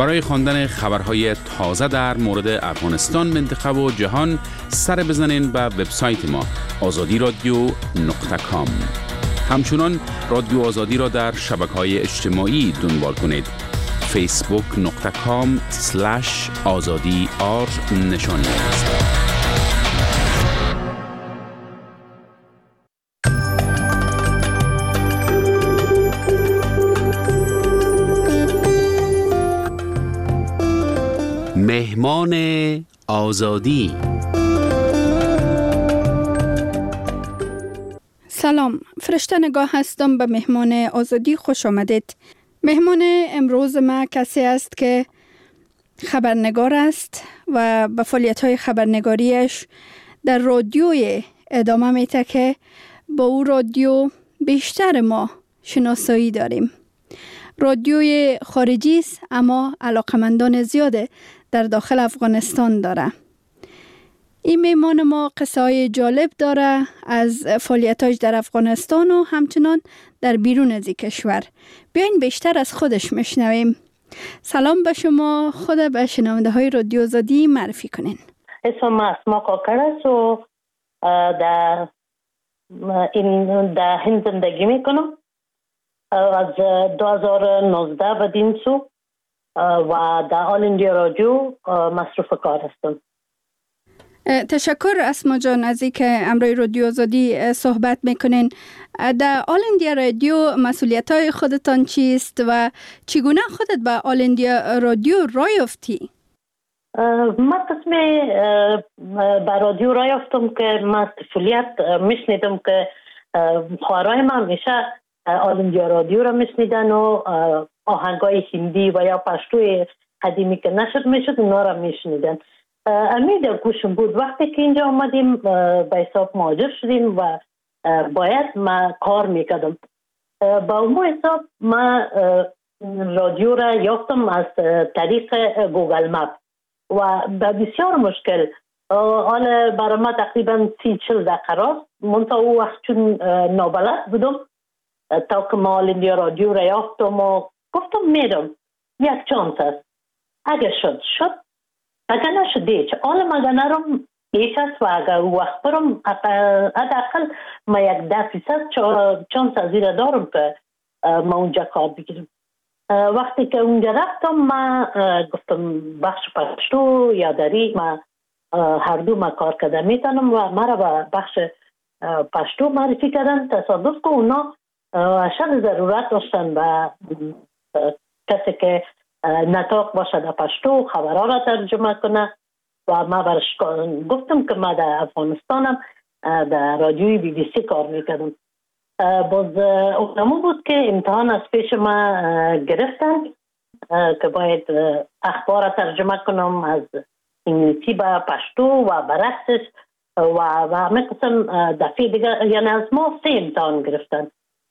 برای خواندن خبرهای تازه در مورد افغانستان، منطقه و جهان سر بزنین به وبسایت ما azadiradio.com. همچنان رادیو آزادی را در شبکه‌های اجتماعی دنبال کنید. facebook.com/azadi_r نشانی است. مهمان آزادی. سلام، فرشته نگاه هستم. به مهمان آزادی خوش آمدید. مهمان امروز ما کسی است که خبرنگار است و به فعالیت‌های خبرنگاریش در رادیوی ادامه میده که با او رادیو بیشتر ما شناسایی داریم. رادیوی خارجی است اما علاقمندان زیاد در داخل افغانستان داره. این مهمان ما قصه‌های جالب داره از فعالیتاش در افغانستان و همچنان در بیرون از کشور. بیاین بیشتر از خودش میشنویم. سلام به شما، خود به شنونده های رادیو آزادی معرفی کنین. اسمم اسما کاکر است و در هند زندگی میکنم. از 2019 به دین سو و در آل اندیا رادیو مصروف کار هستم. تشکر اسما جان از اینکه امروی رادیو آزادی صحبت میکنین. در آل اندیا رادیو مسئولیت‌های خودتان چیست و چگونه خودت به آل اندیا رادیو راه یافتی؟ من قسم به رادیو راه یافتم که من طفولیت میشنیدم که خواهرای من همیشه آل اندیا رادیو را میشنیدن و آهنگای هندی و یا پشتوی قدیمی که نشد میشد اونا را میشنیدن. امید گوشم بود. وقتی که اینجا آمدیم به حساب مهاجر شدیم و باید ما کار میکردم. با اون حساب ما رادیو را یافتم از طریق گوگل مپ و به بسیار مشکل. حالا برای ما تقریبا 30-40 دقیقه راست. منطقه او وقت چون نابلد بودم تا که ما آل اندیا رادیو را یافتم و گفتم میرم. یک چانس است. اگه شد اگر نشده چه حالا مگه نرم یک است و اگر وقت برم حداقل ما 10% چانس از این دارم که ما اونجا کار بگیرم. وقتی که اونجا رفتم ما گفتم بخش پشتو یا دری ما هر دو ما کار کرده میتونم و ما را به بخش پشتو معرفی کردن. تصادف که اونا اشد ضرورت داشتن و کسی که نطاق باشه در پشتو خبرها را ترجمه کنه و ما برش گفتم که ما در افغانستانم در رادیوی BBC کار میکردم. باز اونمو بود که امتحان از پیش ما گرفتن که باید اخبار را ترجمه کنم از انگلیسی به پشتو و برعکسش و همه قسم دفعه دیگه، یعنی از ما 3 امتحان گرفتن.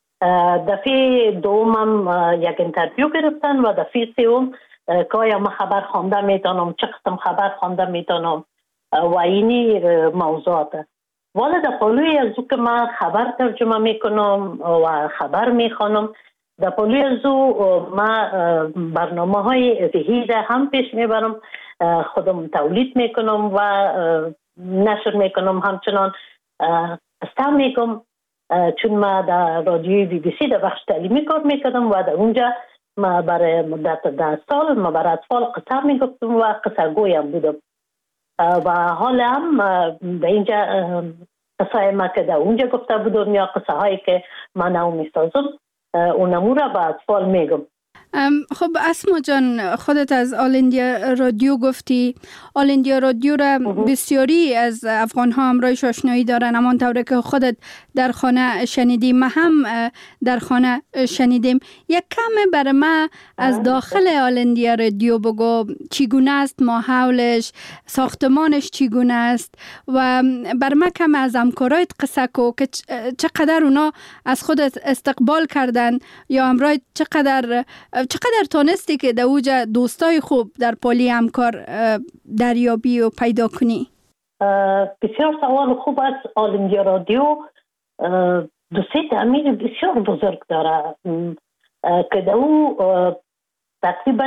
دفعه دومم یک انترویو گرفتن و دفعه سوم که آیا من خبر خوانده میتونم، چه قسم خبر خوانده میتونم و اینی موضوعات. ولی در پلوی از او که من خبر ترجمه میکنم و خبر میخوانم، در پلوی از او من برنامه های ذهیده هم پیش میبرم، خودم تولید میکنم و نشر میکنم. همچنان استعمال میکنم چون ما در رادیوی BBC در بخش تعلیمی کار میکردم و در اونجا ما برای مدت 10 سال ما برای اطفال قصه میگفتم و قصه گویم بودم و حالا هم در اینجا قصه ما که در اونجا گفته بودم یا قصه هایی که من نو میسازم اونمو را به اطفال میگم. خب اسما جان، خودت از آل اندیا رادیو گفتی. آل اندیا رادیو را بسیاری از افغان ها همراهش آشنایی دارن، همانطور که خودت در خانه شنیدیم، ما هم در خانه شنیدیم. یک کم برای ما از داخل آل اندیا رادیو بگو، چگونه است ماحولش، ساختمانش چگونه است و برای ما کم از همکارایت قصه کو که چقدر اونا از خودت استقبال کردن یا همراهت چقدر تانستی که در اوجا دوستای خوب در پالی همکار دریابی و پیدا کنی؟ بسیار سوال خوب است. آل اندیا رادیو دوستی تأمین بسیار بزرگ داره که در او تقریبا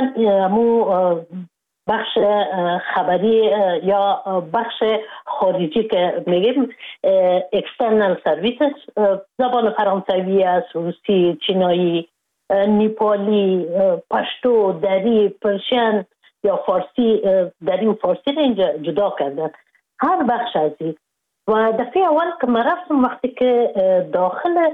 بخش خبری یا بخش خارجی که میگیم اکسترنال سرویسز زبان فرانسوی است، روسی، چینایی، نیپالی، پشتو، دری، پرشین یا فارسی، دری و فارسی را اینجا جدا کردن، هر بخش از این. و دفعه اول که من رفتم وقتی که داخل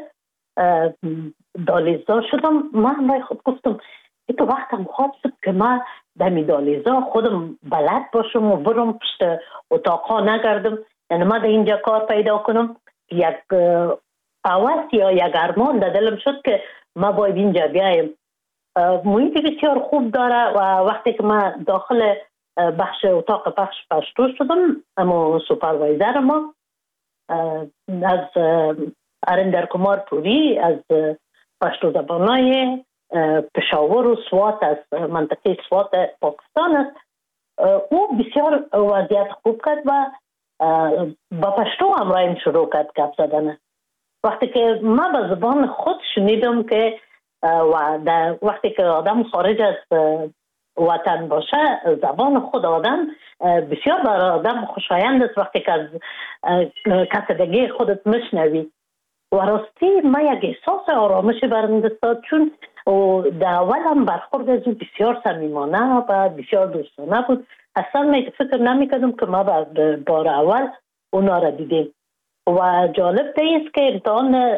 دالیزا شدم، من برای خود گفتم تو وقتم خواب شد که من دمی دالیزا خودم بلد باشم و برم پشت اتاقا نگردم، یعنی من در اینجا کار پیدا کنم. یک آواز یا یک ارمان در دلم شد که ما باید اینجا بیایم. محیط بسیار خوب داره و وقتی که من داخل بخش اتاق بخش پشتو شدم، اما سوپروایزر ما از اریندر کمار پوری از پشتو زبانای پشاور و سوات از منطقه سوات پاکستان است. او بسیار وضعیت خوب کرد و با پشتو همراهیم شروع کرد گپ زدن. وقتی که من به زبان خود شنیدم که وقتی که آدم خارج از وطن باشه، زبان خود آدم بسیار برای آدم خوشایند است. وقتی که از کسدگی خودت مشنوی و راستی من یک احساس آرامش برم داد، چون در اول هم برخورد از او بسیار صمیمانه و بسیار دوستانه بود. اصلا فکر نمی‌کردم که ما بار اول اونا را دیدیم. و جالب است که امتحان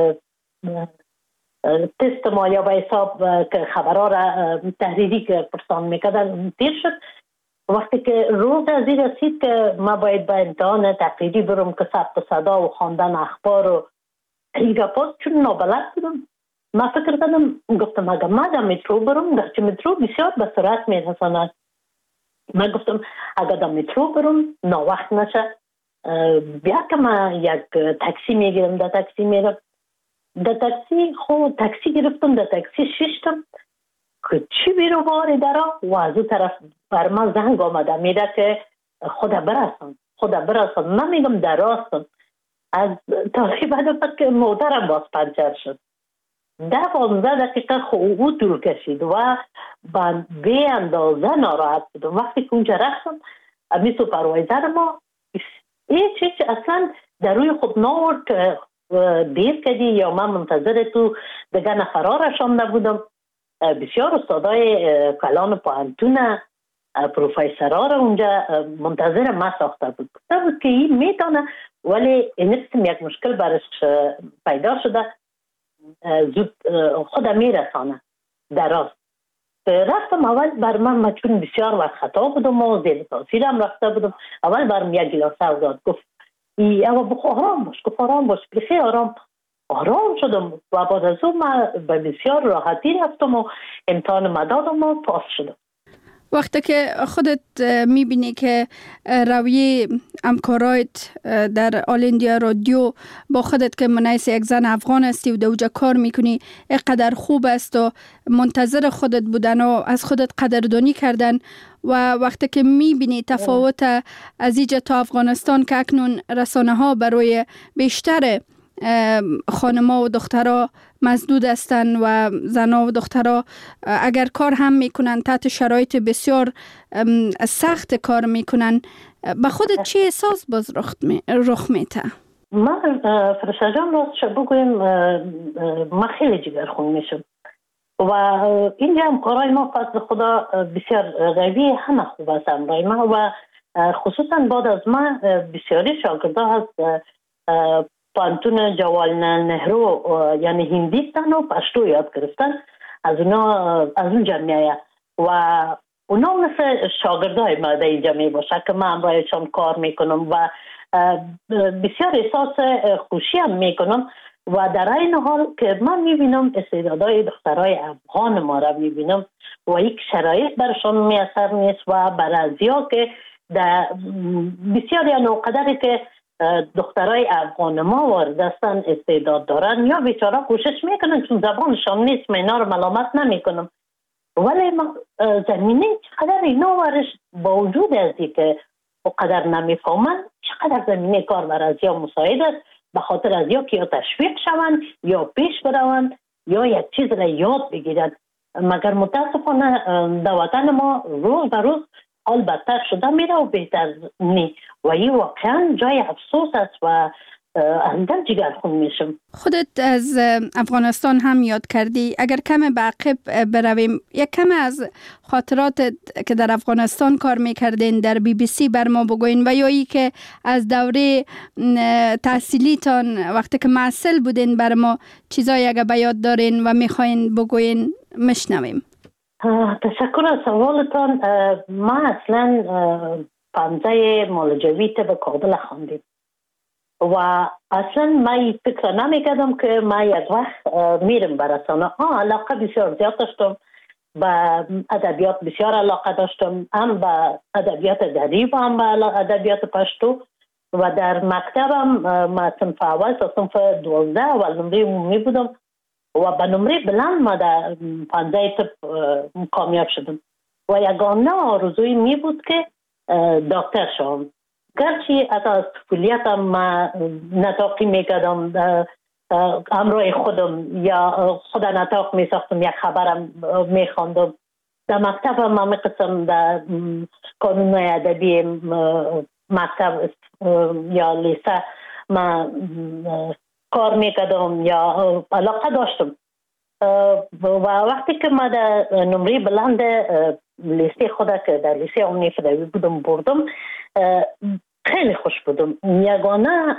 تست ما یا به حساب که خبرها را تحریری که پرسان میکردن تیر شد. وقتی که روز از این رسید که ما باید به امتحان تقریری برم که ثبت صدا و خواندن اخبار و این گپاست، چون نابلد بودم، ما فکر کردم، گفتم اگر ما در مترو برم، گرچه مترو بسیار به سرعت میرساند، من گفتم اگر در مترو برم ناوقت نشه، بیا که من یک تاکسی میگیرم، در تاکسی میرم. در تاکسی تاکسی گرفتم، در تاکسی ششتم که چی بیرو باری درا و از اون طرف بر من زنگ آمده میده که خدا برسان. من میگم در راستم. از تقریبا که موترم باز پنچر شد. 10-15 دقیقه او طول کشید و من به اندازه ناراحت بودم. وقتی که اونجا رفتم، امی سوپروایزر ما هیچ اصلا در روی خود ناورد که دیر کردی یا من منتظر تو دیگه نفرها رشانده بودم. بسیار استادای کلان پوهنتون پروفیسرها را اونجا منتظر ما ساخته بود. گفته بود که این میتونه، ولی این قسم یک مشکل برش پیدا شده، زود خود میرسانه در راست. رفتم اول بر من چون بسیار وقت خطا بودم و زیر تاثیرم رفته بودم، اول برم یک گلاسه داد، گفت اما بخو آرام باش، گفت آرام باش، بخیر آرام شدم و بعد از اون من به بسیار راحتی رفتم و امتحان مدادم و پاس شدم. وقتی که خودت میبینی که رویه همکارایت در آل اندیا رادیو با خودت که منیس یک زن افغان هستی و دوجا کار میکنی اینقدر خوب است و منتظر خودت بودن و از خودت قدردانی کردن، و وقتی که میبینی تفاوت از اینجا تا افغانستان که اکنون رسانه ها برای بیشتر خانما و دخترها مسدود هستن و زنها و دخترها اگر کار هم میکنن تحت شرایط بسیار سخت کار میکنن، به خودت چی احساس باز رخ میته؟ من فرشته جان راستش بگویم من خیلی جگرخون میشم و اینجا هم کارهای ما فضل خدا بسیار قوی، همه خوب است امرای ما و خصوصا بعد از ما بسیاری شاگرده هست پانتون جواهرلال نهرو یعنی هندیستان و پشتو یاد گرفتن، از اون جمعیه و اونا مثل شاگردای ما در این جمعیه باشه که من امرایشان کار میکنم و بسیار احساس خوشی هم میکنم و در این حال که من میبینم استعدادهای دخترای افغان ما را میبینم و یک شرایط برشان میاثر نیست و برازیا که در بسیار یا نوقدری که دخترای افغان ما وارد هستن استعداد دارن یا بیچاره کوشش میکنن چون زبانشان نیست، من اینا رو ملامت نمیکنم، ولی زمینه چقدر اینا ورش با وجود ازی که قدر نمیفهمن چقدر زمینه کار برازیا مساعد است، به خاطر از یا که یا تشویق شوند یا پیش بروند یا یک چیز را یاد بگیرند. مگر متاسفانه در وطن ما روز به روز حال بدتر شده میره و بهتر نی و این واقعا جای افسوس است و اندر جگرخون میشم. خودت از افغانستان هم یاد کردی، اگر کم به عقب برویم، یک کم از خاطرات که در افغانستان کار میکردین در BBC بر ما بگوین و یا ای که از دوره تحصیلیتان وقتی که معسل بودین بر ما چیزایی اگر به یاد دارین و میخواین بگوین مشنویم. تشکر از سوالتان. ما اصلا پانزه مالجوی به کابل خواندیم و اصلا ما فکر نمیکردم که ما یک وقت میرم به رسانه. علاقه بسیار زیاد داشتم، به ادبیات بسیار علاقه داشتم، هم به ادبیات دری و هم به ادبیات پشتو و در مکتبم ما صنف اول تا صنف 12 اول نمره عمومی بودم و به نمره بلند ما در 15 طب کامیاب شدم و یگانه آرزوی می بود که دکتر شوم. گرچه از طفولیتم ما نطاقی میکردم، همراه خودم یا خود نطاق میساختم، یک خبرم میخواندم. در مکتبم ما میقسم در کانونهای ادبی مکتب یا لیسه ما کار میکردم یا علاقه داشتم و وقتی که ما در نمره بلند لیسه خود که در لیسه عمومی فدایی بودم بردم، خیلی خوش بودم. یگانه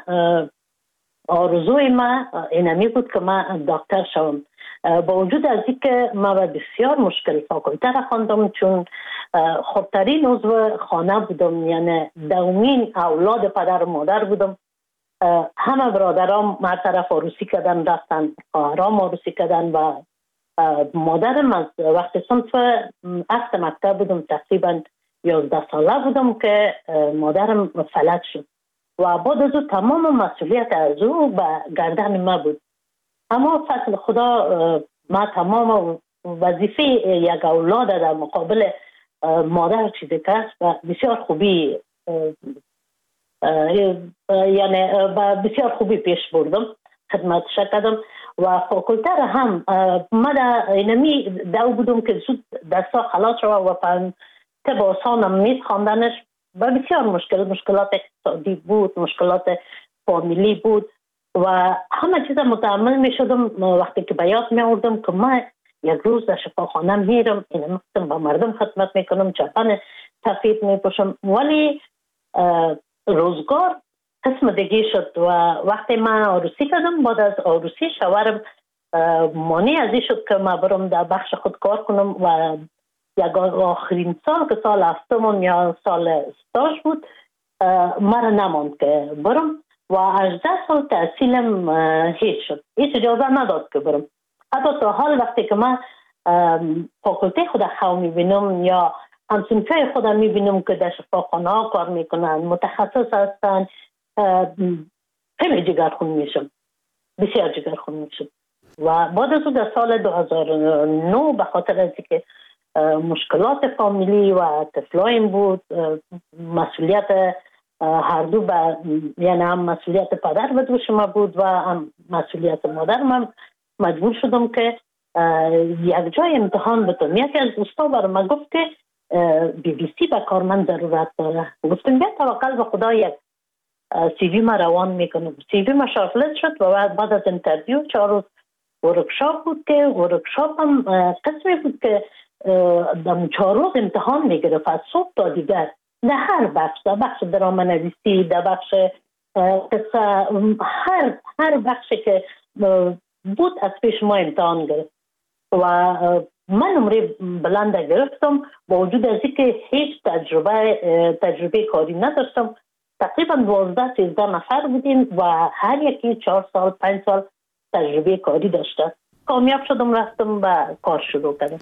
آرزوی ما اینمی بود که ما دکتر شوم. با وجود از اینکه ما بسیار مشکل فاکولته را خواندم، چون خودترین عضو خانه بودم، یعنی دومین اولاد پدر و مادر بودم. همه برادرام ما طرف عروسی کردن رفتن، خواهرام عروسی کردن و مادرم از وقتی صنف هفت مکتب بودم تقریبا 11 ساله بودم که مادرم فلج شد و بعد از او تمام مسئولیت از او به گردن ما بود. اما فضل خدا ما تمام وظیفه یک اولاد در مقابل مادر چیزی که است و بسیار خوبی یعنی بسیار خوبی پیش بردم، خدمتش کردم و فاکولته را هم ما در اینمی دو بودم که زود دستا خلاص شد و طب آسانم نیست خواندنش و بسیار مشکلات اقتصادی بود، مشکلات فامیلی بود و همه چیز متحمل می شدم. وقتی که به یاد می آوردم که ما یک روز در شفاخانه میرم، این با مردم خدمت میکنم، چپن سفید میپوشم، ولی روزگار قسم دیگه شد و وقتی من عروسی کردم، بعد از عروسی شوهرم مانع از این شد که من برم در بخش خود کار کنم و یک آخرین سال که سال هفتم یا سال استاژ بود مرا نماند که برم و 18 سال تحصیلم هیچ شد، هیچ اجازه نداد که برم. حتی تا حال وقتی که من فاکولته خود خواه میبینم یا همسنفه خود میبینم که در شفاخانه ها کار میکنن، متخصص هستن، خیلی جگرخون میشم، بسیار جگرخون میشم. و بعد از در سال 2009 به خاطر از که مشکلات فامیلی و طفلایم بود، مسئولیت هر دو یعنی هم مسئولیت پدر به دوش ما بود و هم مسئولیت مادر من مجبور شدم که یک جای امتحان بتونم. یکی از دوستا برای من گفت که BBC به کار من ضرورت داره. گفتم بیا توکل به خدا، یک سی وی ما روان میکنم. سی وی ما شارتلیست شد و بعد از انترویو 4 روز ورکشاپ بود که ورکشاپ هم قسمی بود که 4 روز امتحان میگرفت از صبح تا دیگر در هر بخش، در بخش درام نویسی، در بخش قصه، هر بخشی که بود از پیش ما امتحان گرفت و من نمره بلند گرفتم با وجود از اینکه هیچ تجربه کاری نداشتم. تقریبا 12-13 نفر بودیم و هر یکی 4 سال 5 سال تجربه کاری داشته. کامیاب شدم، رفتم و کار شروع کردم.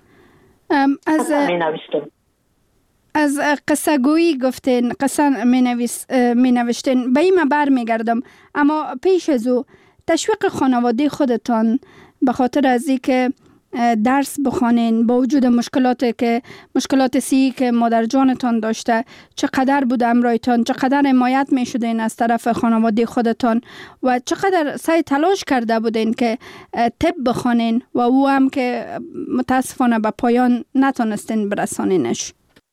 از قصه گویی گفتین، قصه می نوشتین، به این بر می گردم. اما پیش از او تشویق خانواده خودتان به خاطر از این که درس بخوانین با وجود مشکلات سی که مادر جانتان داشته، چقدر بود امرایتان، چقدر حمایت می شدین از طرف خانواده خودتان و چقدر سعی تلاش کرده بودین که طب بخوانین و او هم که متاسفانه به پایان نتونستین برسانینش؟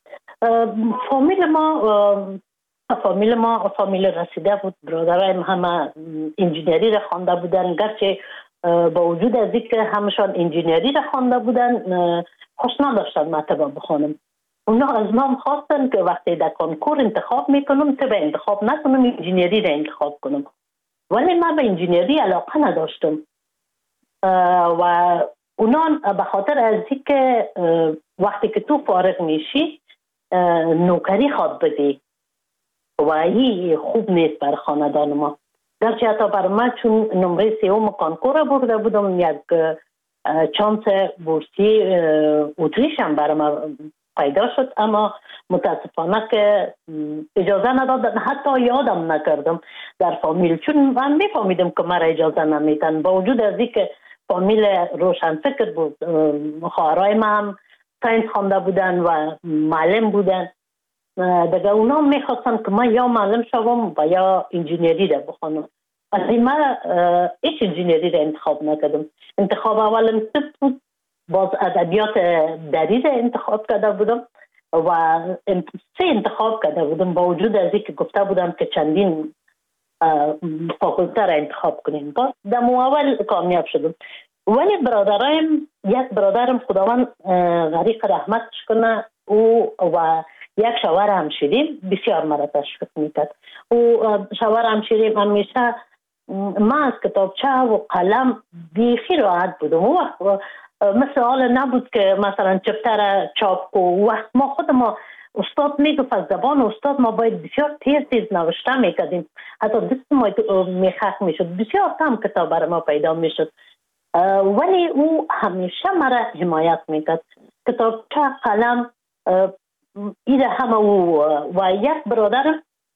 فامیل ما فامیل رسیده بود. برادرایم همه انجینری را خوانده بودن، گرچه با وجود از اینکه همشان انجینری را خوانده بودن خوش نداشتن مطلب بخونم. اونا از ما خواستن که وقتی در کنکور انتخاب میکنم طب انتخاب نکنم، انجینری را انتخاب کنم. ولی من به انجینری علاقه نداشتم و اونا به خاطر از اینکه وقتی که تو فارغ میشی نوکری خواد بدی و این خوب نیست بر خاندان ما. درچه حتی بر من چون نمره سیوم کانکور برده بودم، یک چانس بورسی اتریش هم بر من پیدا شد، اما متاسفانه که اجازه ندادن، حتی یادم نکردم در فامیل، چون من میفهمیدم که مرا اجازه نمیدن با وجود از اینکه فامیل روشن فکر بود. خواهرای من هم ساینس خوانده بودن و معلم بودن. دیگه اونا میخواستن که من یا معلم شوم و یا انجینری را بخونم. ولی من هیچ انجینری را انتخاب نکردم. انتخاب اولم طب بود، باز ادبیات دری را انتخاب کرده بودم و سه انتخاب کرده بودم با وجود از اینکه گفته بودم که چندین فاکولته را انتخاب کنیم. باز در اول کامیاب شدم. ولی یک برادرم خداوند غریق رحمتش کنه، او و یک شوهر همشیریم بسیار مرا تشویق میکرد. او شوهر همشیریم همیشه من از کتابچه و قلم بیخی راحت بودم. او وقت مثل حال نبود که مثلا چپتر چاپ کو. وقت ما خود ما استاد میگفت از زبان استاد ما باید بسیار تیز نوشته میکردیم، حتی دست ما میخک میشد، بسیار کم کتاب برای ما پیدا میشد. ولی او همیشه مرا حمایت میکرد. کتابچه قلم ایره همه او و یک برادر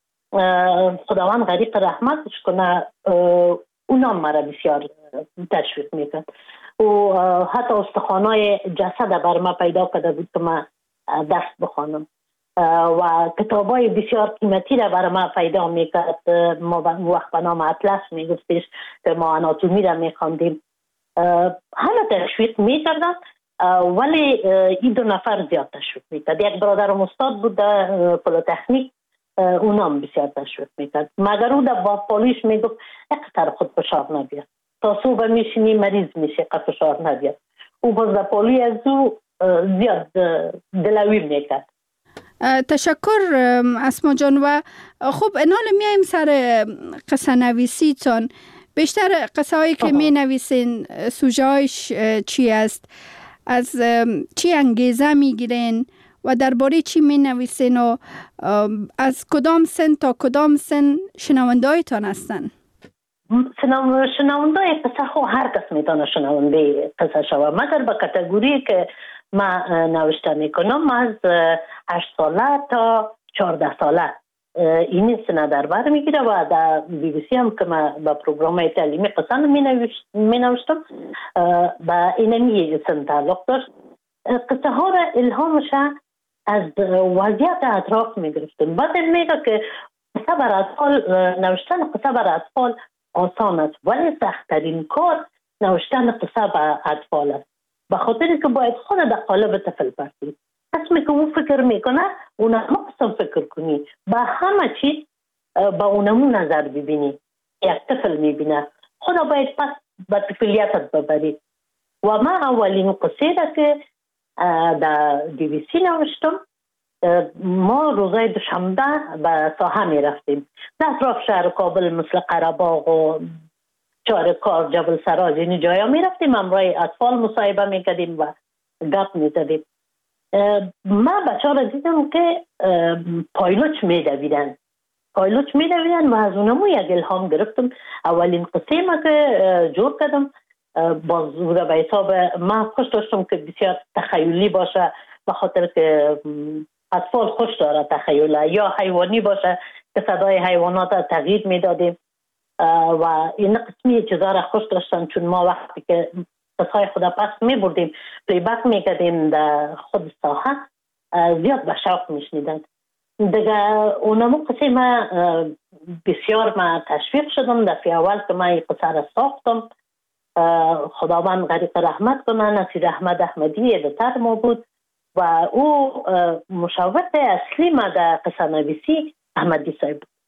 خداوند غریق رحمتش کنه اونا مرا بسیار تشویق میکرد. و حتی استخوانای جسد بر ما پیدا کرده بود که من درس بخوانم و کتابای بسیار قیمتی را بر ما پیدا میکرد. ما وقت به نام اطلس میگفتش که ما آناتومی را میخواندیم. همه تشویق میکردن، ولی این دو نفر زیاد تشویق میکرد. یک برادرم استاد بود در پلیتکنیک، اونام بسیار تشویق میکرد، مگر او در باپالیش میگفت اقتر خود فشار نبید، تا صبح میشینی مریض میشه قد فشار نبید. او باز در پالی از او زیاد دلوی میکرد. تشکر اسما جان. و خب انال میایم سر قصه نویسی تان. بیشتر قصه هایی که می نویسین سوژه‌اش چی است؟ از چی انگیزه میگیرین و درباره چی می نویسین و از کدام سن تا کدام سن شنونده هایتان هستن؟ شنونده قصه خو هر کس میتونه شنونده قصه شوه، مگر به کاتگوری که من نوشته میکنم از 8 ساله تا 14 ساله این سنه در بر میگیره و در بی بی سی هم که من با پروگرام تعلیمی قصه می نوشتم با اینمی سن تعلق داشت. قصه ها را الهامش از وضعیت اطراف می گرفتم. بعد میگه که قصه بر اطفال نوشتن قصه بر اطفال آسان است، ولی سخت‌ترین کار نوشتن قصه بر اطفال است، به خاطر که باید خود در قالب طفل برسی. اسمی که اون فکر میکنه اونم قسم فکر کنی، با همه چیز با اونمون نظر ببینی. یک طفل میبینه، خدا باید پس به طفلیتت ببری. و من اولین قصه را که در دی وی سی نوشتم، ما روزای دوشنبه به ساحه میرفتیم در اطراف شهر کابل مثل قره‌باغ و چارکار، جبل سراج، این جایا میرفتیم، همراه اطفال مصاحبه میکردیم و گپ میزدیم. من بچه ها را دیدم که پایلوچ میدویدن و از اونمو یک الهام گرفتم. اولین قصه ما که جور کردم باز بوده به حساب من خوش داشتم که بسیار تخیلی باشه، به خاطر که اطفال خوش داره تخیله، یا حیوانی باشه که صدای حیوانات تغییر میدادیم و این قسمی چیزا را خوش داشتن، چون ما وقتی که قصای خود پس می بردیم، پلیبک می کردیم در خود ساحه، زیاد به شوق می شنیدن. دیگه اونمو قصه ما بسیار ما تشویق شدم. دفعه اول که ما این قصه را ساختم، خداوند غریق رحمت کنه، نصیر احمد احمدی ادیتور ما بود و او مشاور اصلی ما در قصه نویسی احمدی صاحب بود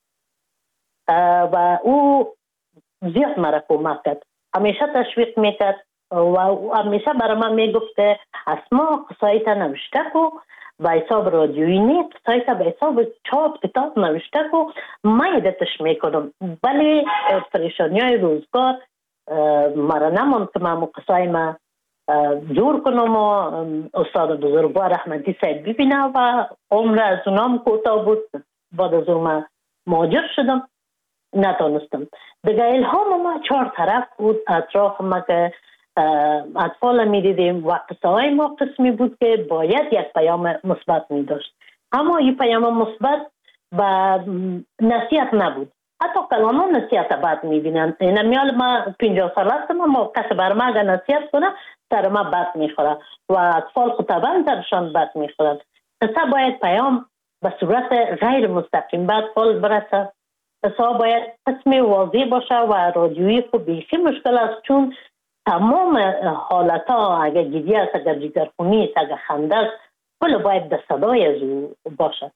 و او زیاد مرا کمک کرد، همیشه تشویق میکرد و همیشه برای من میگفت که اسما قصایت نوشته کو به حساب رادیویی نیست، قصایت به حساب چاپ کتاب نوشته کو، من ادتش میکنم. ولی پریشانی های روزگار مرا نماند که من قصای ما جور کنم و استاد بزرگوار احمدی صاحب ببینه و عمر از اونام کوتاه بود. بعد از اون مهاجر شدم، نتونستم. دیگه الهام ما 4 طرف بود اطراف ما که اطفال می دیدیم و قصه های ما قسمی بود که باید یک پیام مثبت می داشت، اما این پیام مثبت و نصیحت نبود. حتی کلاما نصیحت بد می بینن. این میال ما 50 سال هستم، ما کسی بر ما اگر نصیحت کنه سر ما بد می خوره و اطفال خطبان سرشان بد می خورند. قصه باید پیام به صورت غیر مستقیم به اطفال برسه. قصه باید قسم واضح باشه و رادیویی خب بیخی مشکل است، چون تمام حالت ها اگر گیری است، اگر جگرخونی است، اگر خنده است، کل باید به صدای از او باشه.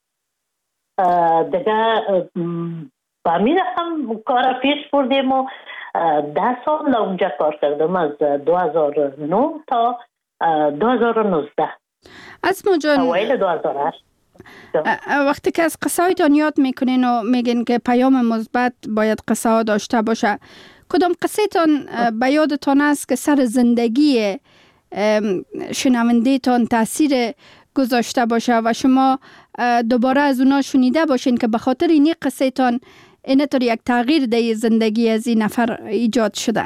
دیگه با می رفتم کار پیش بردیم و 10 سال اونجا کار کردم، از 2009 تا 2019. اسما جان، اوایل 2008. وقتی که از قصه هایتان یاد میکنین و میگین که پیام مثبت باید قصه ها داشته باشه، کدام قصه تان به یادتان است که سر زندگی شنونده تان تاثیر گذاشته باشه و شما دوباره از اونا شنیده باشین که به خاطر این قصه تان اینطور یک تغییر در زندگی از این نفر ایجاد شده؟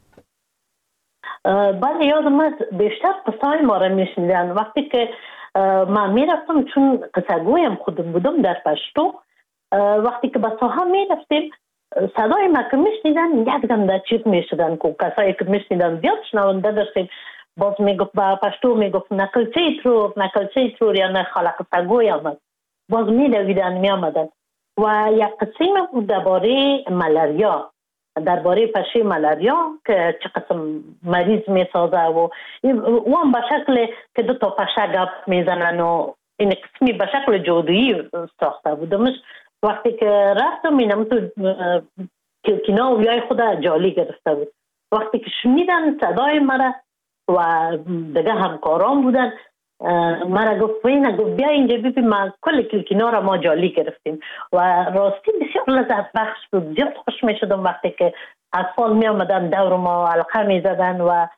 بله، یادم است بیشتر قصه های ما را میشنیدن. وقتی که من میرفتم، چون قصه گویم خودم بودم در پشتو، وقتی که به ساحه میرفتیم صدای ما که میشنیدن یک دم در چیز میشدن که کسایی که میشنیدن زیاد شنونده داشتیم. باز میگفت با پشتو میگفت نکلچه ترور یا نه خاله قصه گوی آمد، باز میدویدن میامدن. و یک قسم بود درباره ملاریا، درباره پشه ملاریا که چه قسم مریض میسازه و هم به شکل که 2 تا پشه گپ میزنن و این قسمی به شکل جادویی ساخته بودمش. وقتی که رفتم اینم تو کلکینا و بیای خود جالی گرفته بود. وقتی که شنیدن صدای مرا و دیگه همکاران بودن، مرا گفت بیا اینجا ببین، ما کل کلکینا را ما جالی گرفتیم و راستی بسیار لذت بخش بود. زیاد خوش می شدم وقتی که اطفال می آمدن دور ما حلقه می زدن و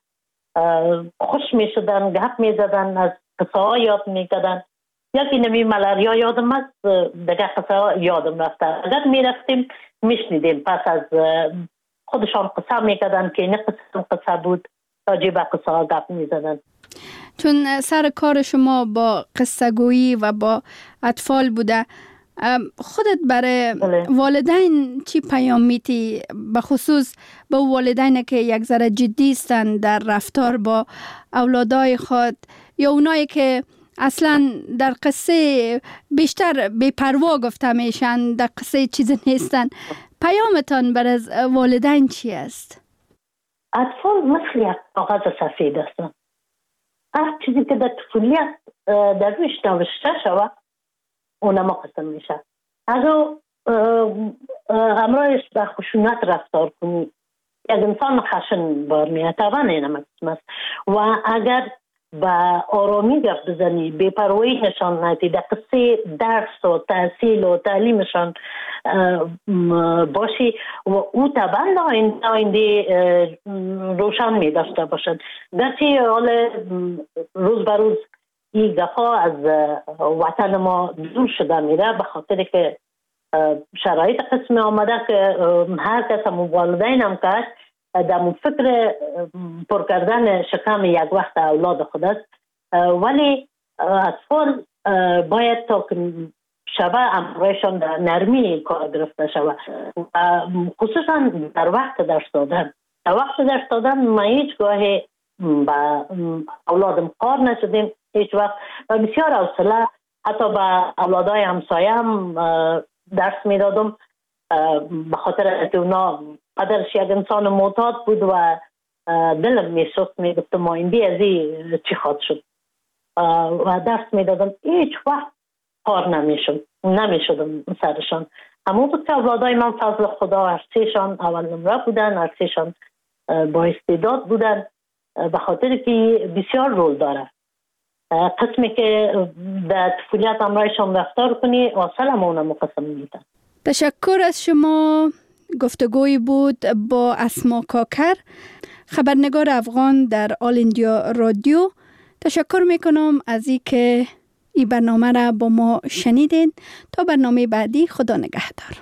خوش می شدن، گپ می زدن، از قصه ها یاد می کردن. یکی نمی ملاریا یادم است، دیگه قصه ها یادم رفته. اگر می رفتیم می شنیدیم، پس از خودشان قصه می کردن که این قصه بود، راجع به قصه ها گپ می زدن. چون سر کار شما با قصه گویی و با اطفال بوده، خودت برای والدین چی پیام میتی؟ به خصوص با والدین که یک ذره جدی هستن در رفتار با اولادای خود، یا اونایی که اصلا در قصه بیشتر بی‌پروا گفته میشن، در قصه چیزی نیستن، پیامتان برای والدین چی است؟ اطفال مثل یک کاغذ سفید هستن. هر چیزی که در طفولیت در رویش نوشته شود اونما قسم میشه. اگر همراهش به خشونت رفتار کنی، یک انسان خشن بار میاد، طبعا اینما قسم است. و اگر با آرامی گفت بزنی، بی‌پروایی نشان ندی، در قصه درس و تحصیل و تعلیمشان باشی و او طبعا آینده روشن می داشته باشد. گرچه حال روز به روز این دفعه از وطن ما دور شده میره، به خاطر که شرایط قسم آمده که هر کس والدین هم کرد در فکر پر کردن شکم یک وقت اولاد خود است. ولی اطفال باید تا که شبه امرایشان در نرمی کار گرفته شود، خصوصا در وقت درس دادن. در وقت درس دادن ما هیچ گاهی با اولادم قار نشدیم هیچ وقت و بسیار حوصله حتی با اولادای همسایه هم درس میدادم به خاطر اونا قدرش یک انسان معتاد بود و دلم میسوخت میگفتم ما این ازی چی خواد شد و درس میدادم هیچ وقت قار نمیشدم سرشان. همون بود که اولادای من فضل خدا هرسیشان اول نمره بودن، هرسیشان با استعداد بودن به خاطر که بسیار رول داره. قسمی که در طفولیت امرایشان رفتار کنی واصل همونه مقسم میدن. تشکر از شما. گفتگوی بود با اسما کاکر، خبرنگار افغان در آل اندیا رادیو. تشکر میکنم از این که این برنامه را با ما شنیدین. تا برنامه بعدی، خدا نگهدار.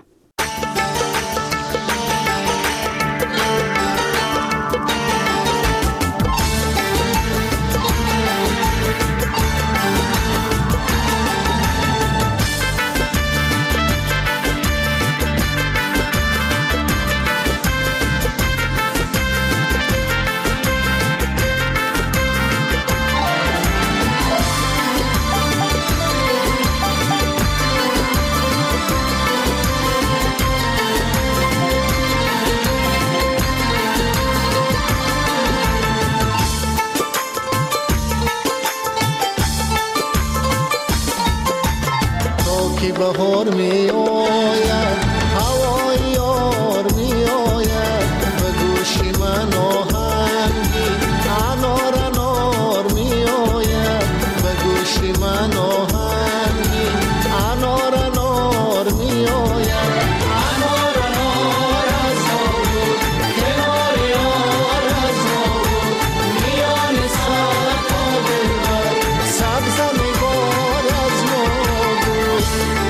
بهار می آید هوای یار می آید به گوشی من آهنگی انار انار می آید به گوشی من آهنگی انار انار می آید انار انار از ما بود کنار یار از ما بود میان سر تا دلبر سبز نگار از ما بود.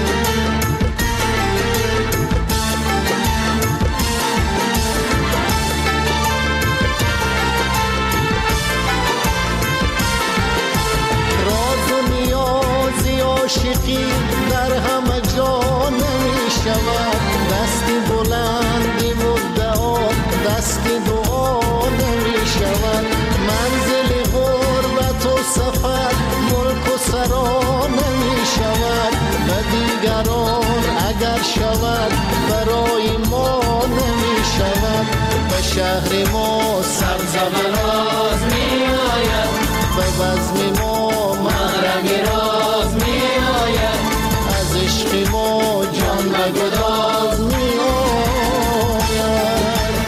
عاشقی در همه جا نمی شود، دستی بلندی مدعا دستی دعا نمی شود. منزل غربت و سفر ملک و سرا نمی شود، و دیگران اگر شود برای ما نمی شود. به شهر ما سرزبراز می آید، به بزم ما محرمی راز می آید، از عشق ما جان و گداز می آید.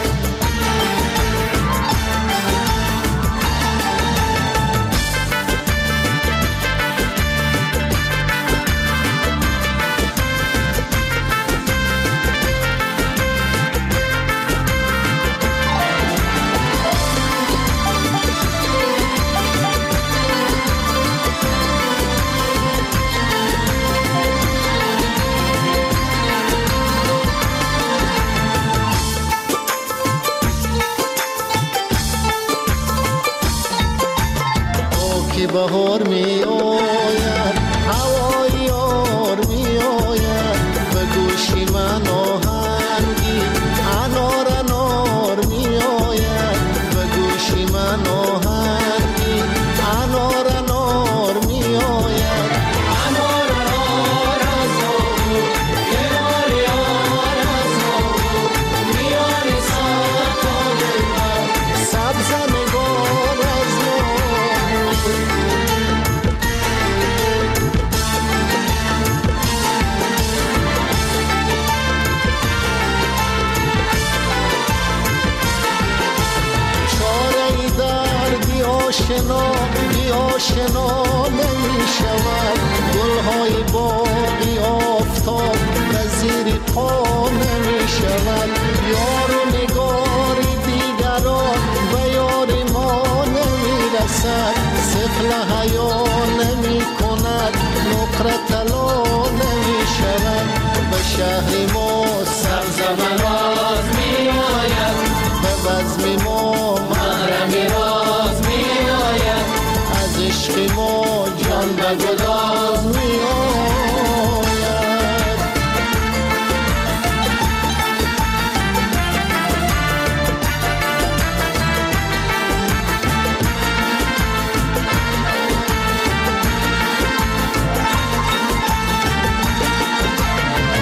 بهار می آید هوای یار می آید به گوشی من آهنگی انار انار می آید به گوشی من آهنگی انار انار می آید انار انار از ما بود کنار یار از ما بود میان سر تا دلبر سبز نگار از ما بود. آشنا نمی شود، گلهای باغی آفتاب وزیر پا نمی شود. یار و نگار دیگران به یار ما نمی رسد، سفل حیا نمی کند نقره طلا نمی شود. به شهر ما سرزبراز می آید، به بزم ما محرمی راز می آید، از عشق ما جان و گداز